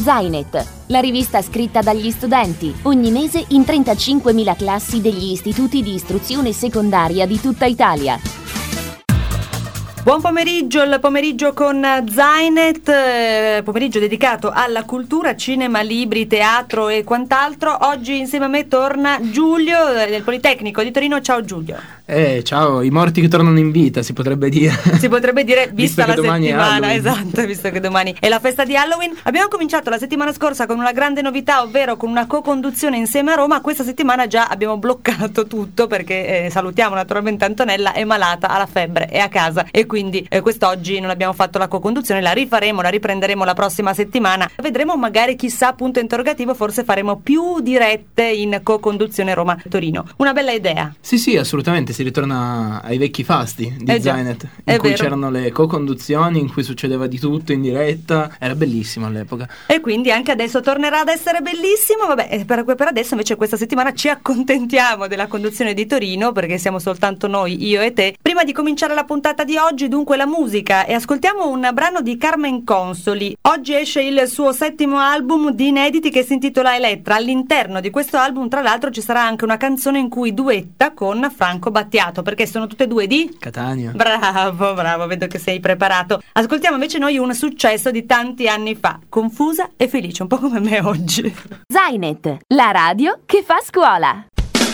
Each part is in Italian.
Zainet, la rivista scritta dagli studenti, ogni mese in 35.000 classi degli istituti di istruzione secondaria di tutta Italia. Buon pomeriggio, il pomeriggio con Zainet, pomeriggio dedicato alla cultura, cinema, libri, teatro e quant'altro. Oggi insieme a me torna Giulio del Politecnico di Torino. Ciao Giulio. Ciao, i morti che tornano in vita, si potrebbe dire. Si potrebbe dire, vista la settimana, esatto, visto che domani è la festa di Halloween. Abbiamo cominciato la settimana scorsa con una grande novità, ovvero con una co-conduzione insieme a Roma. Questa settimana già abbiamo bloccato tutto perché salutiamo naturalmente Antonella, è malata, ha la febbre, è a casa e quindi quest'oggi non abbiamo fatto la co-conduzione, la riprenderemo la prossima settimana. Vedremo, magari, chissà, punto interrogativo, forse faremo più dirette in co-conduzione Roma-Torino. Una bella idea. Sì, assolutamente, si ritorna ai vecchi fasti di Zainet, in cui c'erano le co-conduzioni, in cui succedeva di tutto in diretta, era bellissimo all'epoca. E quindi anche adesso tornerà ad essere bellissimo. Vabbè, per adesso invece questa settimana ci accontentiamo della conduzione di Torino, perché siamo soltanto noi, io e te. Prima di cominciare la puntata di oggi, dunque, la musica, e ascoltiamo un brano di Carmen Consoli. Oggi esce il suo 7° album di inediti che si intitola Elettra. All'interno di questo album, tra l'altro, ci sarà anche una canzone in cui duetta con Franco Battiato, perché sono tutte e due di Catania. Bravo, vedo che sei preparato. Ascoltiamo invece noi un successo di tanti anni fa, Confusa e felice, un po' come me oggi. Zainet, la radio che fa scuola.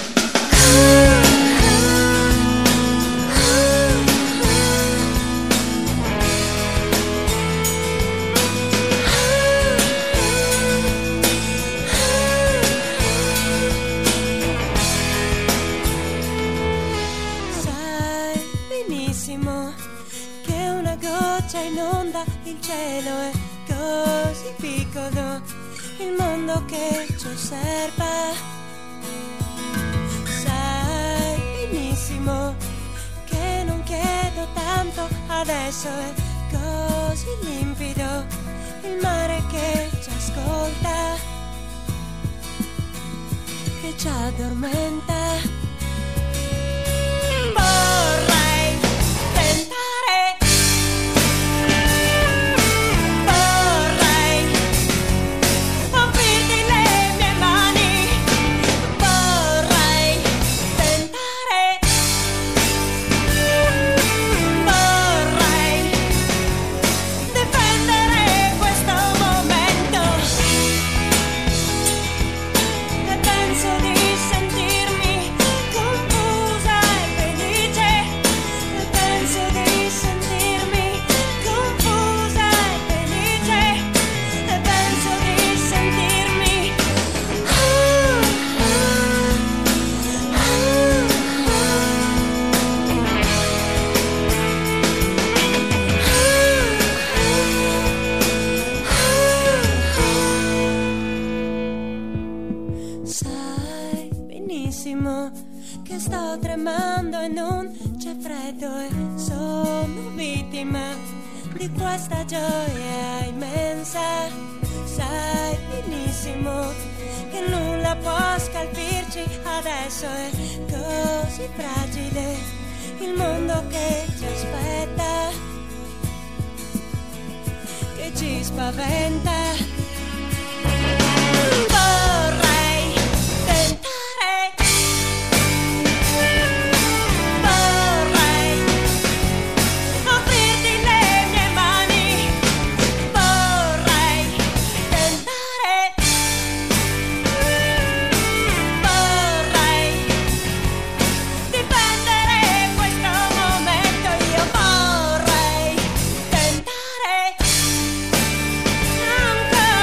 Che una goccia inonda il cielo, è così piccolo il mondo che ci osserva. Sai benissimo che non chiedo tanto, adesso è così limpido il mare che ci ascolta, che ci addormenta. Vorrei tentare, vorrei offrirti le mie mani, vorrei tentare, vorrei difendere questo momento, e penso di sentirmi confusa e felice, e penso di sentirmi confusa e felice, e penso di sentirmi Sai benissimo che sto tremando e non c'è freddo, e sono vittima di questa gioia immensa. Sai benissimo che nulla può scalfirci, adesso è così fragile il mondo che ci aspetta, che ci spaventa. Vorrei tentare, vorrei offrirti le mie mani, vorrei tentare, vorrei difendere questo momento. Io vorrei tentare ancora.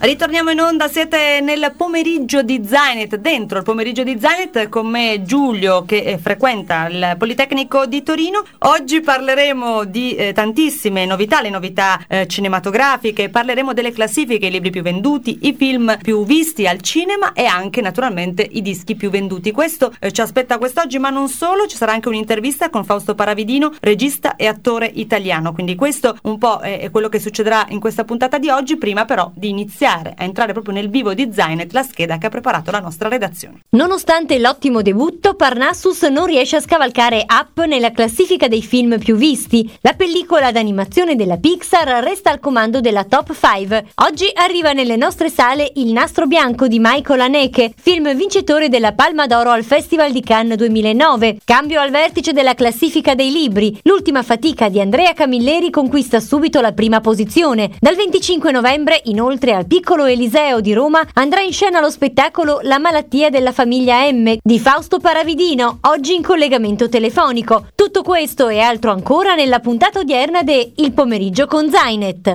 Ritorniamo in onda, siete nel pomeriggio di Zainet, dentro il pomeriggio di Zainet con me Giulio che frequenta il Politecnico di Torino. Oggi parleremo di tantissime novità, le novità cinematografiche, parleremo delle classifiche, i libri più venduti, i film più visti al cinema e anche naturalmente i dischi più venduti. Questo ci aspetta quest'oggi, ma non solo, ci sarà anche un'intervista con Fausto Paravidino, regista e attore italiano. Quindi questo un po' è quello che succederà in questa puntata di oggi. Prima però di iniziare a entrare proprio nel vivo di Zainet, la scheda che ha preparato la nostra redazione. Nonostante l'ottimo debutto, Parnassus non riesce a scavalcare Up nella classifica dei film più visti. La pellicola d'animazione della Pixar resta al comando della top 5. Oggi arriva nelle nostre sale Il Nastro Bianco di Michael Haneke, film vincitore della Palma d'Oro al Festival di Cannes 2009. Cambio al vertice della classifica dei libri. L'ultima fatica di Andrea Camilleri conquista subito la prima posizione. Dal 25 novembre, inoltre, al Piccolo Eliseo di Roma andrà in scena lo spettacolo La malattia della famiglia M di Fausto Paravidino, oggi in collegamento telefonico. Tutto questo e altro ancora nella puntata odierna de Il pomeriggio con Zainet.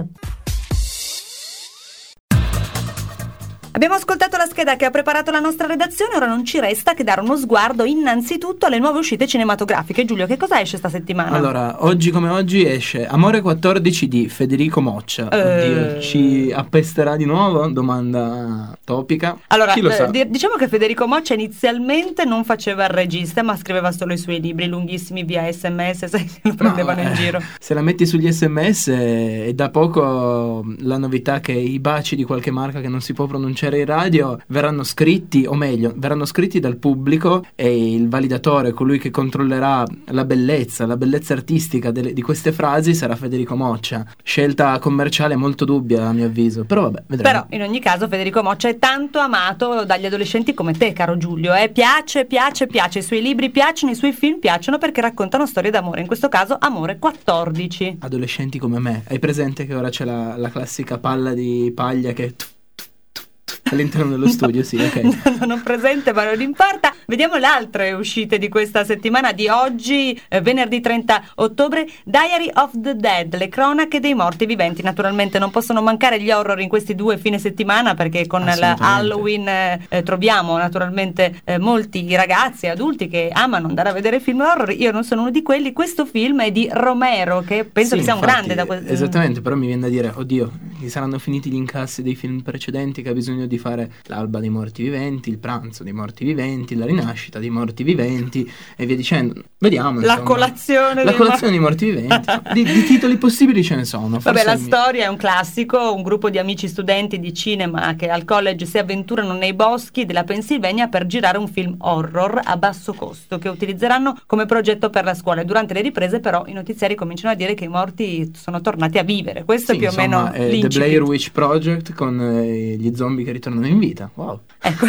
Abbiamo ascoltato la scheda che ha preparato la nostra redazione, ora non ci resta che dare uno sguardo innanzitutto alle nuove uscite cinematografiche. Giulio, che cosa esce sta settimana? Allora, oggi come oggi esce Amore 14 di Federico Moccia. Oddio, ci appesterà di nuovo? Domanda topica. Allora, chi lo sa? Diciamo che Federico Moccia inizialmente non faceva il regista, ma scriveva solo i suoi libri lunghissimi via SMS, sai, lo prendevano in giro. Se la metti sugli SMS è da poco la novità che i baci di qualche marca che non si può pronunciare in radio verranno scritti, o meglio, verranno scritti dal pubblico, e il validatore, colui che controllerà la bellezza artistica di queste frasi, sarà Federico Moccia. Scelta commerciale molto dubbia a mio avviso, però vabbè, vedremo. Però in ogni caso Federico Moccia è tanto amato dagli adolescenti come te, caro Giulio, piace, i suoi libri piacciono, i suoi film piacciono perché raccontano storie d'amore, in questo caso Amore 14. Adolescenti come me, hai presente che ora c'è la classica palla di paglia che all'interno dello studio? Sì, ok. Non ho presente, ma non importa. Vediamo le altre uscite di questa settimana di oggi, venerdì 30 ottobre. Diary of the Dead, le cronache dei morti viventi. Naturalmente non possono mancare gli horror in questi due fine settimana, perché con Halloween troviamo naturalmente molti ragazzi e adulti che amano andare a vedere film horror. Io non sono uno di quelli. Questo film è di Romero, che penso che sia un grande da questo. Esattamente, però mi viene da dire, oddio, gli saranno finiti gli incassi dei film precedenti, che ha bisogno di fare l'alba dei morti viventi, il pranzo dei morti viventi, la rinascita dei morti viventi e via dicendo. Vediamo, la colazione dei morti viventi. di titoli possibili ce ne sono. Vabbè, la storia è un classico, un gruppo di amici studenti di cinema che al college si avventurano nei boschi della Pennsylvania per girare un film horror a basso costo che utilizzeranno come progetto per la scuola. E durante le riprese però i notiziari cominciano a dire che i morti sono tornati a vivere. Questo è più o meno l'incipit. The Blair Witch Project con gli zombie che ritornano in vita. Wow.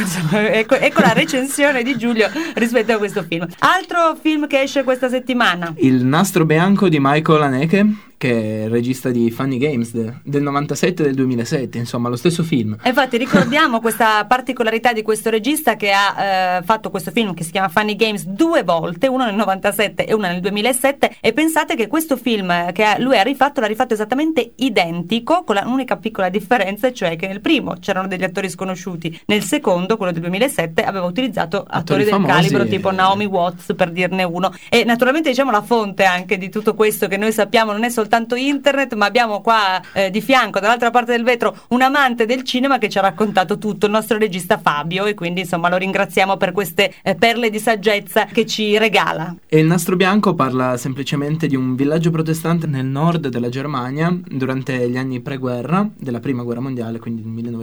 Ecco la recensione di Giulio rispetto a questo film. Altro film che esce questa settimana: Il Nastro Bianco di Michael Haneke, che è il regista di Funny Games del 97 e del 2007, insomma lo stesso film. Infatti ricordiamo questa particolarità di questo regista che ha fatto questo film che si chiama Funny Games due volte, uno nel 97 e uno nel 2007, e pensate che questo film che lui ha rifatto, l'ha rifatto esattamente identico, con l'unica piccola differenza, cioè che nel primo c'erano degli attori sconosciuti, nel secondo, quello del 2007, aveva utilizzato attori del calibro tipo Naomi Watts, per dirne uno. E naturalmente diciamo la fonte anche di tutto questo che noi sappiamo non è soltanto internet, ma abbiamo qua di fianco, dall'altra parte del vetro, un amante del cinema che ci ha raccontato tutto, il nostro regista Fabio, e quindi insomma lo ringraziamo per queste perle di saggezza che ci regala. E Il Nastro Bianco parla semplicemente di un villaggio protestante nel nord della Germania durante gli anni pre-guerra della prima guerra mondiale, quindi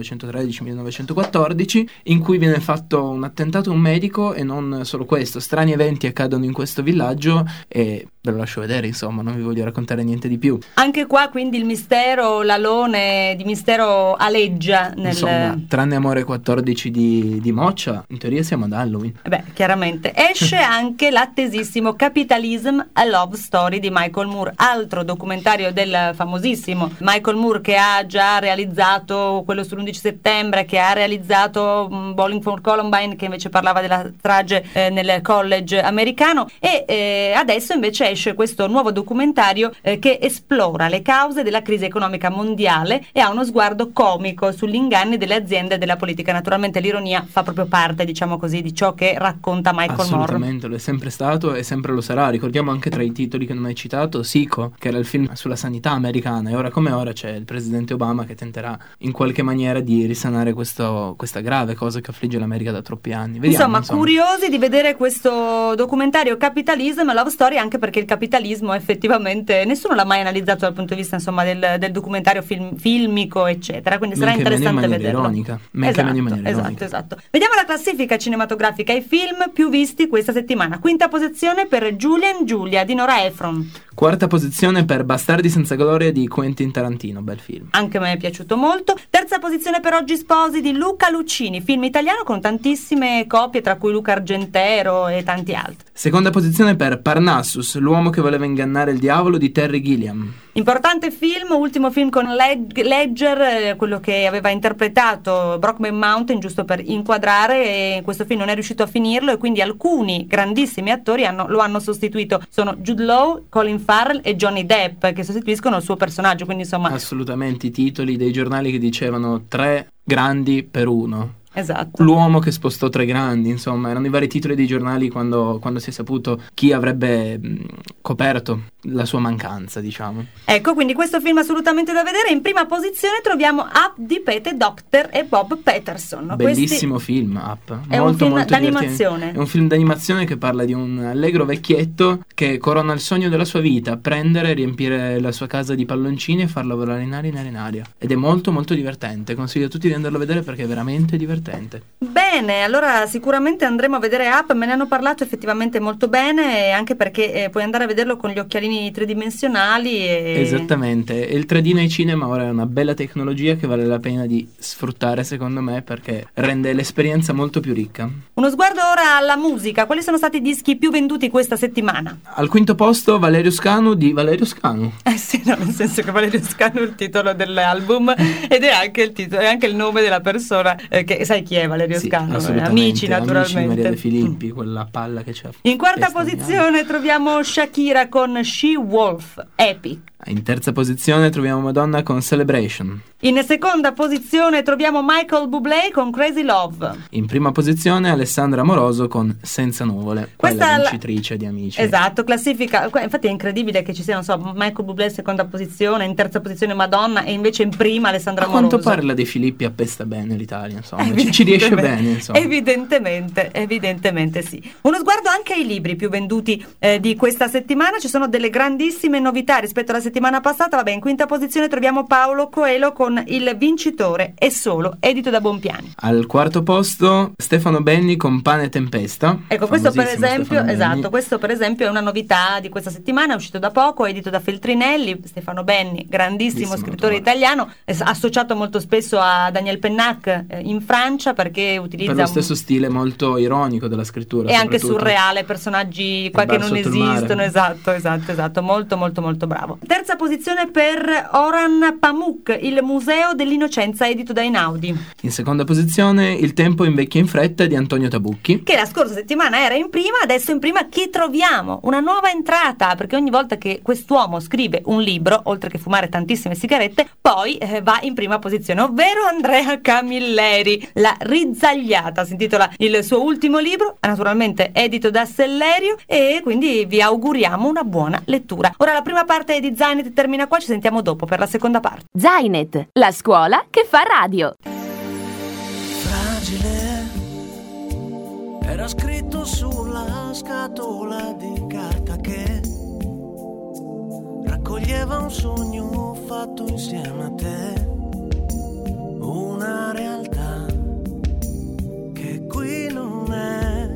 1913-1914, in cui viene fatto un attentato a un medico, e non solo questo, strani eventi accadono in questo villaggio e ve lo lascio vedere, insomma, non vi voglio raccontare niente di più. Anche qua quindi il mistero, l'alone di mistero aleggia insomma, tranne Amore 14 di Moccia, in teoria siamo ad Halloween. Beh, chiaramente. Esce anche l'attesissimo Capitalism, a Love Story di Michael Moore, altro documentario del famosissimo Michael Moore, che ha già realizzato quello sull'11 settembre, che ha realizzato Bowling for Columbine, che invece parlava della strage nel college americano, e adesso invece esce questo nuovo documentario che esplora le cause della crisi economica mondiale e ha uno sguardo comico sugli inganni delle aziende e della politica. Naturalmente l'ironia fa proprio parte, diciamo così, di ciò che racconta Michael Moore. Assolutamente, lo è sempre stato e sempre lo sarà. Ricordiamo anche tra i titoli che non hai citato Sicko, che era il film sulla sanità americana, e ora come ora c'è il presidente Obama che tenterà in qualche maniera di risanare questa grave cosa che affligge l'America da troppi anni. Vediamo, insomma, curiosi di vedere questo documentario Capitalism Love Story, anche perché il capitalismo effettivamente nessuno l'ha mai analizzato dal punto di vista, insomma, del documentario filmico, eccetera, quindi sarà interessante vederlo. Ironica. Esatto. Vediamo la classifica cinematografica e i film più visti questa settimana. Quinta posizione per Julie and Julia di Nora Ephron. Quarta posizione per Bastardi senza gloria di Quentin Tarantino, bel film. Anche a me è piaciuto molto. Terza posizione per Oggi sposi di Luca Lucini, film italiano con tantissime copie, tra cui Luca Argentero e tanti altri. Seconda posizione per Parnassus, l'uomo che voleva ingannare il diavolo di Terry Gilliam. Importante film, ultimo film con Ledger, quello che aveva interpretato Brokeback Mountain, giusto per inquadrare, e questo film non è riuscito a finirlo e quindi alcuni grandissimi attori lo hanno sostituito. Sono Jude Law, Colin Farrell e Johnny Depp, che sostituiscono il suo personaggio, quindi insomma... Assolutamente, i titoli dei giornali che dicevano 3 grandi per 1. Esatto. L'uomo che spostò 3 grandi, insomma, erano i vari titoli dei giornali quando si è saputo chi avrebbe coperto la sua mancanza, diciamo. Ecco, quindi questo film assolutamente da vedere. In prima posizione troviamo Up di Pete Docter e Bob Peterson. Bellissimo film, Up. È un film d'animazione. È un film d'animazione che parla di un allegro vecchietto che corona il sogno della sua vita: prendere, riempire la sua casa di palloncini e farla volare in aria. Ed è molto molto divertente. Consiglio a tutti di andarlo a vedere perché è veramente divertente. Bene, allora sicuramente andremo a vedere Up, me ne hanno parlato effettivamente molto bene, anche perché puoi andare a vederlo con gli occhialini tridimensionali Esattamente, e il 3D nei cinema ora è una bella tecnologia che vale la pena di sfruttare, secondo me, perché rende l'esperienza molto più ricca. Uno sguardo ora alla musica. Quali sono stati i dischi più venduti questa settimana? Al quinto posto Valerio Scanu di Valerio Scanu. Sì, no, nel senso che Valerio Scanu è il titolo dell'album ed è anche il titolo, è anche il nome della persona che sai chi è Valerio Scanu? Amici, naturalmente. Amici, Maria De Filippi, quella palla che c'ha. In quarta posizione troviamo Shakira con She Wolf, Epic. In terza posizione troviamo Madonna con Celebration. In seconda posizione troviamo Michael Bublé con Crazy Love. In prima posizione Alessandra Amoroso con Senza nuvole. Questa è la vincitrice di Amici. Esatto, classifica. Infatti è incredibile che ci sia, non so, Michael Bublé in seconda posizione, in terza posizione Madonna e invece in prima Alessandra Amoroso. A quanto pare la De Filippi appesta bene l'Italia, insomma. Ci riesce bene, insomma. Evidentemente sì. Uno sguardo anche ai libri più venduti di questa settimana. Ci sono delle grandissime novità rispetto alla settimana passata. Vabbè, in quinta posizione troviamo Paolo Coelho con Il vincitore è solo, edito da Bonpiani. Al quarto posto Stefano Benni con Pane e Tempesta. Ecco, questo per esempio, esatto, questo per esempio è una novità di questa settimana, è uscito da poco, edito da Feltrinelli. Stefano Benni, grandissimo scrittore italiano, associato molto spesso a Daniel Pennac in Francia, perché utilizza per lo stesso stile molto ironico della scrittura e anche surreale, personaggi qua che non esistono. Esatto, molto bravo. Terza posizione per Orhan Pamuk, Il museo dell'innocenza, edito da Einaudi. In seconda posizione Il tempo invecchia in fretta di Antonio Tabucchi, che la scorsa settimana era in prima, adesso in prima chi troviamo? Una nuova entrata, perché ogni volta che quest'uomo scrive un libro, oltre che fumare tantissime sigarette, poi va in prima posizione, ovvero Andrea Camilleri. La Rizzagliata si intitola il suo ultimo libro, naturalmente edito da Sellerio, e quindi vi auguriamo una buona lettura. Ora la prima parte di Zainet termina qua, ci sentiamo dopo per la seconda parte. Zainet, la scuola che fa radio. Fragile, era scritto sulla scatola di carta che raccoglieva un sogno fatto insieme a te, una realtà che qui non è.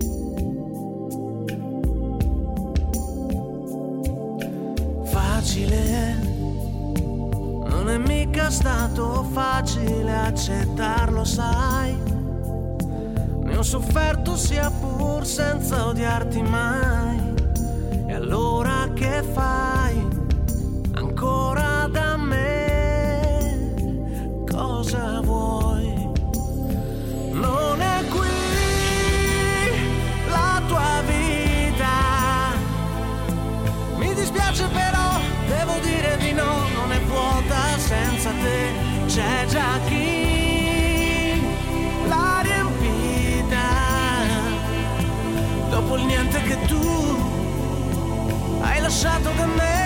Facile, non è mica stato facile accettarlo, sai. Ne ho sofferto sia pur senza odiarti mai. E allora che fai? Ancora da me? Cosa vuoi? Non è qui la tua vita, dispiace però, devo dire di no, non è vuota senza te, c'è già chi l'ha riempita, dopo il niente che tu hai lasciato da me.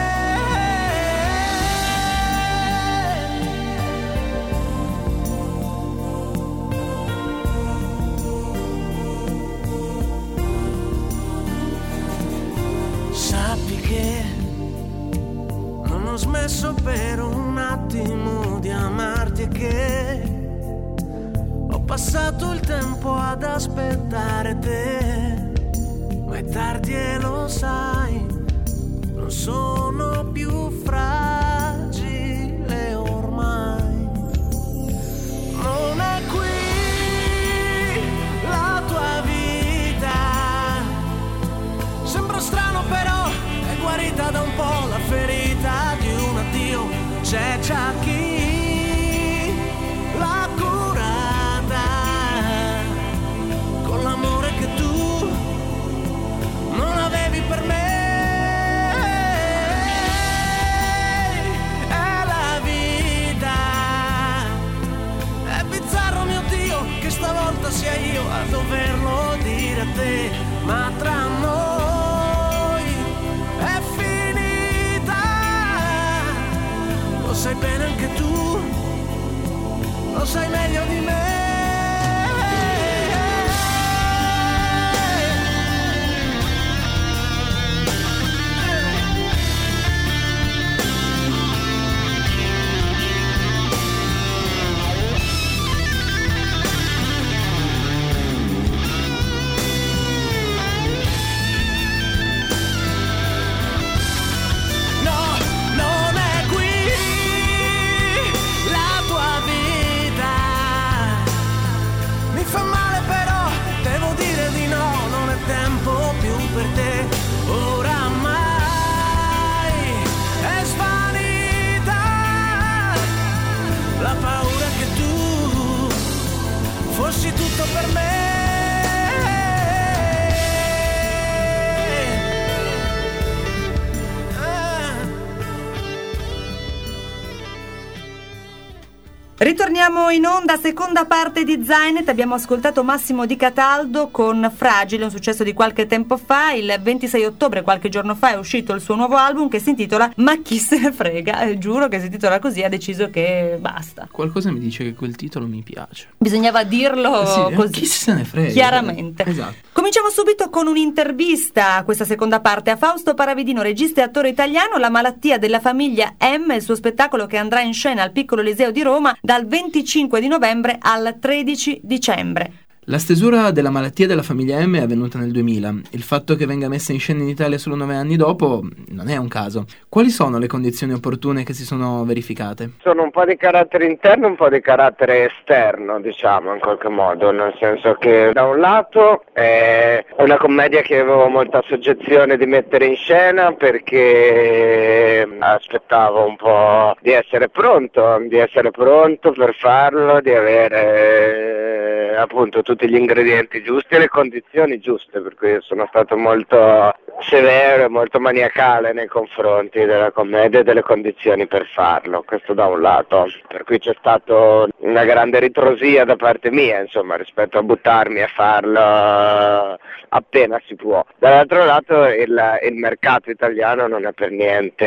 Sappi che non ho smesso per un attimo di amarti e che ho passato il tempo ad aspettare te, ma è tardi e lo sai, non sono più fragile ormai. Non è qui la tua vita, sembra strano però è guarita da un po' la ferita di un addio, c'è già chi l'ha curata con l'amore che tu non avevi per me. È la vita, è bizzarro mio Dio che stavolta sia io a doverlo dire a te, ma tra noi è finita, lo sai bene anche tu, lo sai meglio di me. Per te oramai è svanita la paura che tu fossi tutto per me. Ritorniamo in onda, seconda parte di Zainet. Abbiamo ascoltato Massimo Di Cataldo con Fragile, un successo di qualche tempo fa. Il 26 ottobre, qualche giorno fa, è uscito il suo nuovo album che si intitola Ma chi se ne frega. Giuro che si intitola così, ha deciso che basta. Qualcosa mi dice che quel titolo mi piace. Bisognava dirlo sì, così. Chi se ne frega. Chiaramente. Esatto. Cominciamo subito con un'intervista, questa seconda parte, a Fausto Paravidino, regista e attore italiano. La malattia della famiglia M, il suo spettacolo che andrà in scena al Piccolo Eliseo di Roma dal 25 di novembre al 13 dicembre. La stesura della malattia della famiglia M è avvenuta nel 2000. Il fatto che venga messa in scena in Italia solo 9 anni dopo non è un caso. Quali sono le condizioni opportune che si sono verificate? Sono un po' di carattere interno, un po' di carattere esterno, diciamo, in qualche modo, nel senso che da un lato è una commedia che avevo molta soggezione di mettere in scena perché aspettavo un po' di essere pronto per farlo, di avere appunto tutti gli ingredienti giusti e le condizioni giuste, per cui sono stato molto severo e molto maniacale nei confronti della commedia e delle condizioni per farlo, questo da un lato, per cui c'è stata una grande ritrosia da parte mia, insomma, rispetto a buttarmi a farlo appena si può. Dall'altro lato il mercato italiano non è per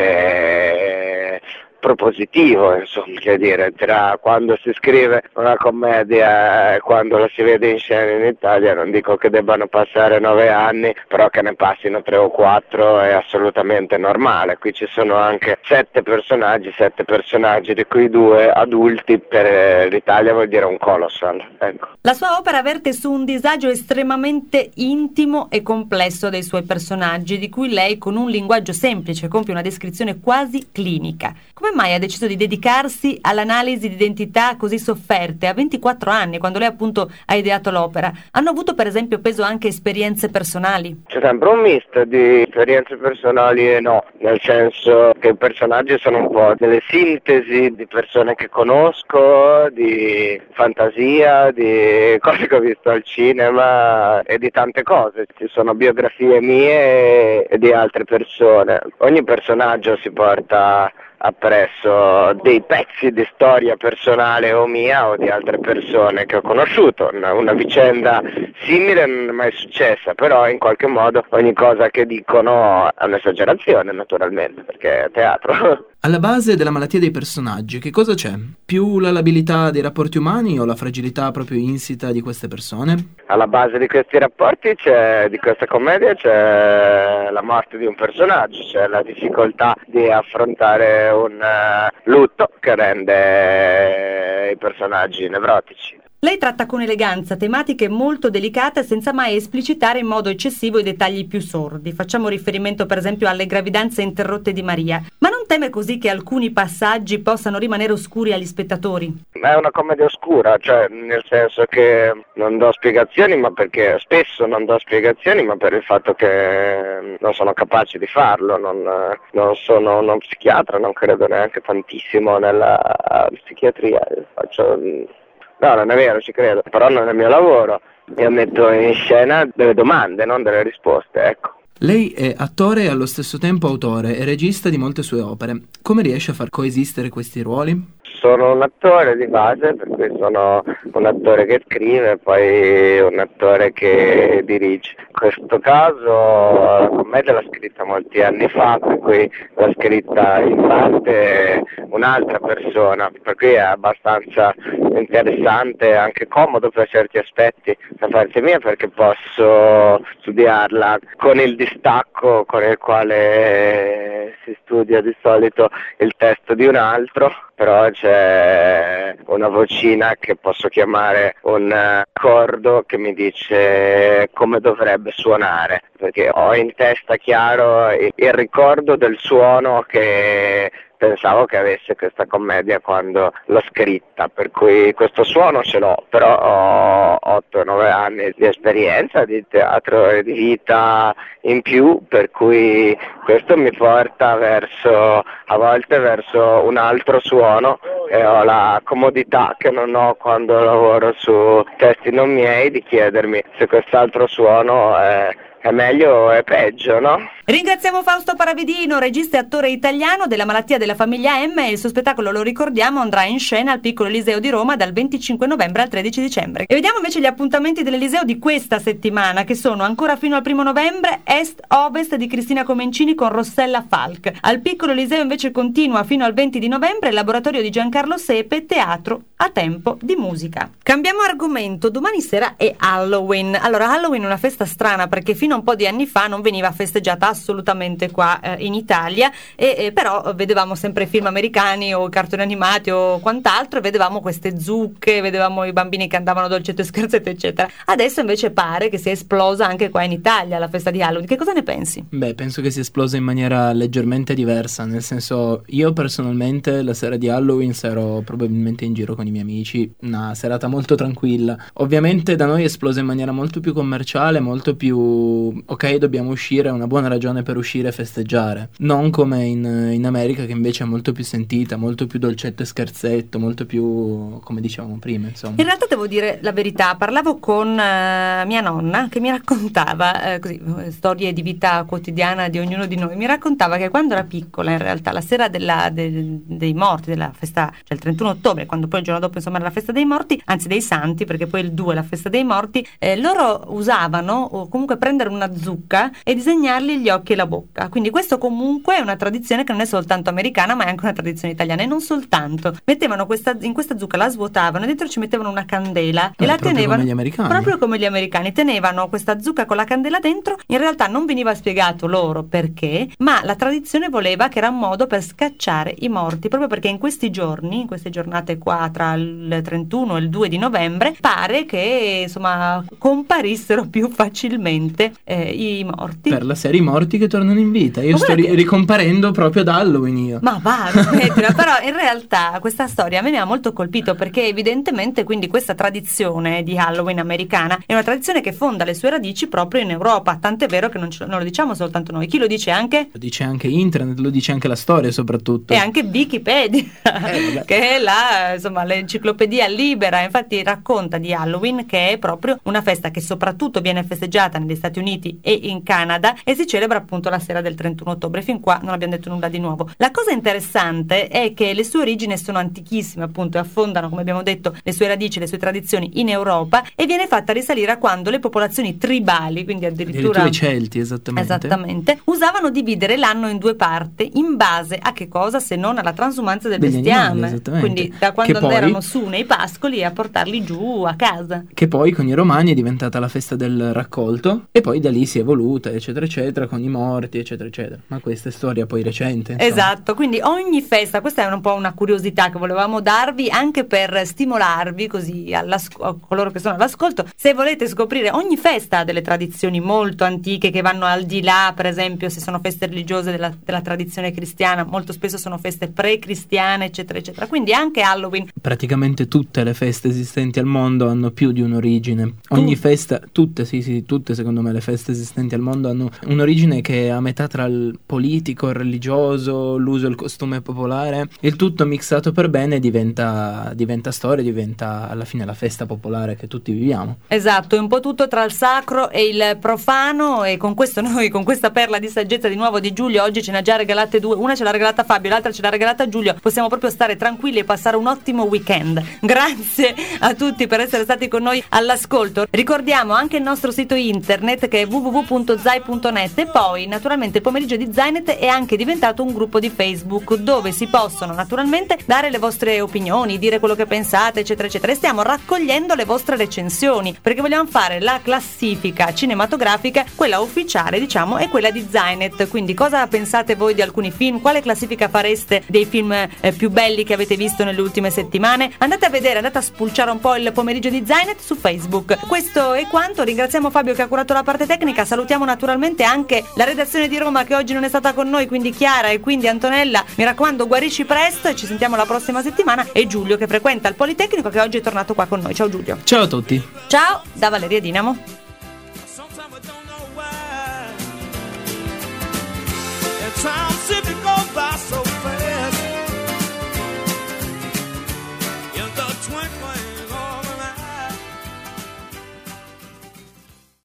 niente propositivo, insomma, che dire, tra quando si scrive una commedia e quando la si vede in scena in Italia, non dico che debbano passare 9 anni, però che ne passino 3 o 4 è assolutamente normale. Qui ci sono anche 7 personaggi di cui 2 adulti, per l'Italia vuol dire un colossal, ecco. La sua opera verte su un disagio estremamente intimo e complesso dei suoi personaggi, di cui lei con un linguaggio semplice compie una descrizione quasi clinica. Come come mai ha deciso di dedicarsi all'analisi di identità così sofferte a 24 anni, quando lei appunto ha ideato l'opera? Hanno avuto per esempio peso anche esperienze personali? C'è sempre un misto di esperienze personali e no, nel senso che i personaggi sono un po' delle sintesi di persone che conosco, di fantasia, di cose che ho visto al cinema e di tante cose. Ci sono biografie mie e di altre persone. Ogni personaggio si porta appresso dei pezzi di storia personale o mia o di altre persone che ho conosciuto. Una vicenda simile non è mai successa, però in qualche modo ogni cosa che dicono è un'esagerazione, naturalmente, perché è teatro. Alla base della malattia dei personaggi, che cosa c'è? Più la labilità dei rapporti umani o la fragilità proprio insita di queste persone? Alla base di questi rapporti di questa commedia c'è la morte di un personaggio, c'è la difficoltà di affrontare un lutto che rende i personaggi nevrotici. Lei tratta con eleganza tematiche molto delicate senza mai esplicitare in modo eccessivo i dettagli più sordi. Facciamo riferimento per esempio alle gravidanze interrotte di Maria. Ma non teme così che alcuni passaggi possano rimanere oscuri agli spettatori? È una commedia oscura, cioè nel senso che non do spiegazioni, ma perché spesso non do spiegazioni, ma per il fatto che non sono capace di farlo, non sono uno psichiatra, non credo neanche tantissimo nella psichiatria. No, non è vero, ci credo, però non è il mio lavoro. Io metto in scena delle domande, non delle risposte, ecco. Lei è attore e allo stesso tempo autore e regista di molte sue opere. Come riesce a far coesistere questi ruoli? Sono un attore di base, per cui sono un attore che scrive e poi un attore che dirige. In questo caso la commedia l'ha scritta molti anni fa, per cui l'ha scritta in parte un'altra persona, per cui è abbastanza interessante e anche comodo per certi aspetti da parte mia, perché posso studiarla con il distacco con il quale si studia di solito il testo di un altro, però c'è una vocina che posso chiamare un accordo che mi dice come dovrebbe suonare, perché ho in testa chiaro il ricordo del suono che pensavo che avesse questa commedia quando l'ho scritta, per cui questo suono ce l'ho, però ho 8-9 anni di esperienza di teatro e di vita in più, per cui questo mi porta a volte verso un altro suono e ho la comodità che non ho quando lavoro su testi non miei di chiedermi se quest'altro suono è meglio o è peggio, no? Ringraziamo Fausto Paravidino, regista e attore italiano della malattia della famiglia M, e il suo spettacolo, lo ricordiamo, andrà in scena al Piccolo Eliseo di Roma dal 25 novembre al 13 dicembre. E vediamo invece gli appuntamenti dell'Eliseo di questa settimana, che sono ancora fino al 1 novembre Est-Ovest di Cristina Comencini con Rossella Falk. Al Piccolo Eliseo invece continua fino al 20 di novembre il laboratorio di Giancarlo Sepe, teatro a tempo di musica. Cambiamo argomento, domani sera è Halloween. Allora, Halloween è una festa strana perché fino a un po' di anni fa non veniva festeggiata assolutamente qua in Italia, però vedevamo sempre film americani o cartoni animati o quant'altro, e vedevamo queste zucche, vedevamo i bambini che andavano dolcetto e scherzetto eccetera. Adesso invece pare che sia esplosa anche qua in Italia la festa di Halloween. Che cosa ne pensi? Beh, penso che sia esplosa in maniera leggermente diversa, nel senso, io personalmente la sera di Halloween sarò probabilmente in giro con i miei amici, una serata molto tranquilla. Ovviamente da noi è esplosa in maniera molto più commerciale, molto più ok, dobbiamo uscire, è una buona ragione per uscire e festeggiare, non come in America, che invece è molto più sentita, molto più dolcetto e scherzetto, molto più, come dicevamo prima, insomma. In realtà devo dire la verità, parlavo con mia nonna che mi raccontava così storie di vita quotidiana di ognuno di noi. Mi raccontava che quando era piccola, in realtà la sera dei morti, della festa, cioè il 31 ottobre, quando poi il giorno dopo insomma era la festa dei morti, anzi dei santi, perché poi il 2 è la festa dei morti, loro usavano o comunque prendere una zucca e disegnargli gli occhi e la bocca. Quindi questo comunque è una tradizione che non è soltanto americana, ma è anche una tradizione italiana. E non soltanto, mettevano in questa zucca, la svuotavano e dentro ci mettevano una candela e la tenevano come gli americani. Proprio come gli americani, tenevano questa zucca con la candela dentro. In realtà non veniva spiegato loro perché, ma la tradizione voleva che era un modo per scacciare i morti, proprio perché in questi giorni, in queste giornate qua tra tra il 31 e il 2 di novembre, pare che insomma comparissero più facilmente i morti. Per la serie i morti che tornano in vita. Io sto ricomparendo proprio da Halloween io. Ma va, smettila. Però in realtà questa storia a me mi ha molto colpito, perché evidentemente quindi questa tradizione di Halloween americana è una tradizione che fonda le sue radici proprio in Europa, tant'è vero che non lo diciamo soltanto noi. Chi lo dice anche? Lo dice anche internet, lo dice anche la storia soprattutto. E anche Wikipedia, che è l'enciclopedia libera. Infatti racconta di Halloween che è proprio una festa che soprattutto viene festeggiata negli Stati Uniti e in Canada e si celebra appunto la sera del 31 ottobre. Fin qua non abbiamo detto nulla di nuovo. La cosa interessante è che le sue origini sono antichissime, appunto, e affondano, come abbiamo detto, le sue radici, le sue tradizioni in Europa, e viene fatta risalire a quando le popolazioni tribali, quindi addirittura i Celti, esattamente, usavano dividere l'anno in due parti in base a che cosa, se non alla transumanza del bestiame. Animali, quindi da quando erano su nei pascoli a portarli giù a casa. Che poi con i romani è diventata la festa del raccolto e poi da lì si è evoluta, eccetera eccetera, con i morti, eccetera eccetera. Ma questa è storia poi recente, insomma. Esatto, quindi ogni festa, questa è un po' una curiosità che volevamo darvi anche per stimolarvi così a coloro che sono all'ascolto. Se volete scoprire, ogni festa ha delle tradizioni molto antiche che vanno al di là, per esempio se sono feste religiose della tradizione cristiana, molto spesso sono feste pre-cristiane, eccetera eccetera. Quindi anche Halloween, praticamente tutte le feste esistenti al mondo hanno più di un'origine. Ogni festa, tutte secondo me le feste esistenti al mondo hanno un'origine che è a metà tra il politico, il religioso, l'uso e il costume popolare. Il tutto mixato per bene diventa storia, diventa alla fine la festa popolare che tutti viviamo. Esatto, è un po' tutto tra il sacro e il profano, e con questo noi, con questa perla di saggezza di nuovo di Giulio, oggi ce ne ha già regalate due, una ce l'ha regalata Fabio, l'altra ce l'ha regalata Giulio, possiamo proprio stare tranquilli e passare un ottimo weekend. Grazie a tutti per essere stati con noi all'ascolto. Ricordiamo anche il nostro sito internet che è www.zai.net, e poi naturalmente il pomeriggio di Zainet è anche diventato un gruppo di Facebook dove si possono naturalmente dare le vostre opinioni, dire quello che pensate, eccetera eccetera, e stiamo raccogliendo le vostre recensioni perché vogliamo fare la classifica cinematografica, quella ufficiale diciamo, e quella di Zainet. Quindi cosa pensate voi di alcuni film, quale classifica fareste dei film più belli che avete visto nelle ultime settimane? Andate a vedere, andate a spulciare un po' il pomeriggio di Zainet su Facebook. Questo è quanto, ringraziamo Fabio che ha curato la parte tecnica, salutiamo naturalmente anche la redazione di Roma che oggi non è stata con noi, quindi Chiara e quindi Antonella, mi raccomando guarisci presto e ci sentiamo la prossima settimana, e Giulio che frequenta il Politecnico che oggi è tornato qua con noi. Ciao Giulio. Ciao a tutti. Ciao da Valeria Dinamo.